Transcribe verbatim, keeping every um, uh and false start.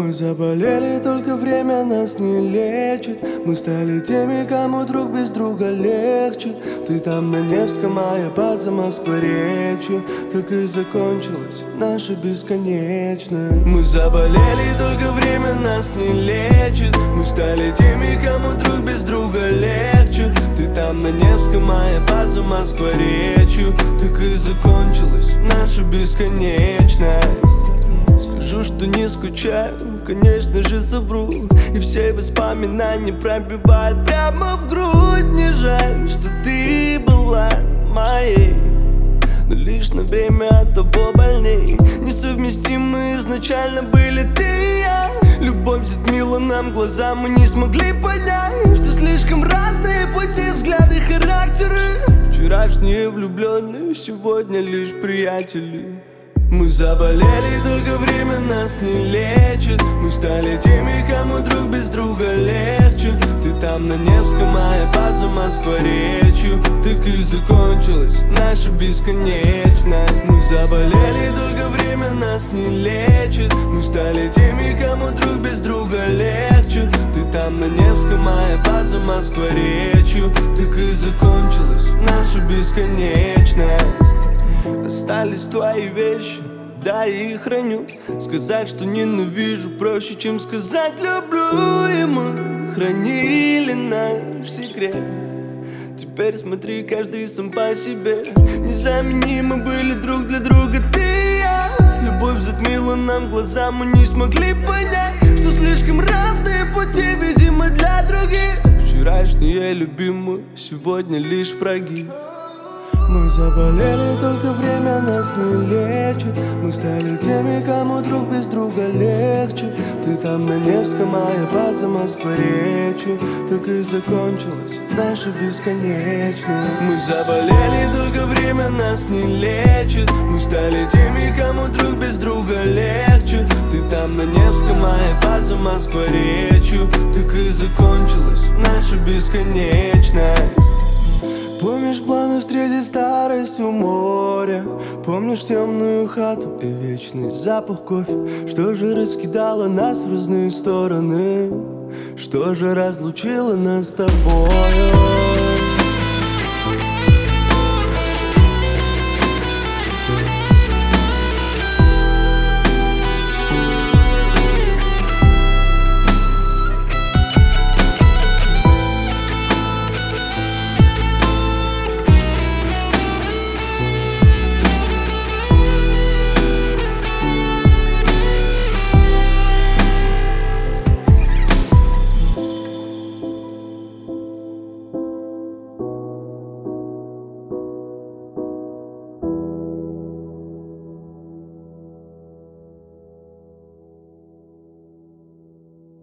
Мы заболели, только время нас не лечит. Мы стали теми, кому друг без друга легче. Ты там на Невском, а я по Москворечью. Так и закончилась наша бесконечная. Мы заболели, только время нас не лечит. Мы стали теми, кому друг без друга легче. Ты там на Невском, а я по Москворечью. Так и закончилась наша бесконечность. Скажу, что не скучаю, конечно же совру. И все воспоминания пробивают прямо в грудь. Не жаль, что ты была моей, но лишь на время от того больней. Несовместимы изначально были ты и я. Любовь затмила нам глаза, мы не смогли понять, что слишком разные пути, взгляды, характеры. Вчерашние влюбленные, сегодня лишь приятели. Мы заболели, только время нас не лечит. Мы стали теми, кому друг без друга легче. Ты там на Невском, а я по Москворечью. Так и закончилась наша бесконечность. Мы заболели, только время нас не лечит. Мы стали теми, кому друг без друга легче. Ты там на Невском, а я по Москворечью. Так и закончилась наша бесконечность. Остались твои вещи, да, я их храню. Сказать, что ненавижу, проще, чем сказать люблю. И мы хранили наш секрет. Теперь смотри, каждый сам по себе. Незаменимы были друг для друга ты и я. Любовь затмила нам глаза, мы не смогли понять, что слишком разные пути, видимо, для других. Вчерашние любимые, сегодня лишь враги. Мы заболели, только время нас не лечит. Мы стали теми, кому друг без друга легче. Ты там на Невском, а я по Москворечью. Так и закончилась наша бесконечность. Мы заболели, только время нас не лечит. Мы стали теми, кому друг без друга легче. Ты там на Невском, а я по Москворечью. Так и закончилась наша бесконечность. Помнишь планы встретить старость у моря? Помнишь темную хату и вечный запах кофе? Что же раскидало нас в разные стороны? Что же разлучило нас с тобою?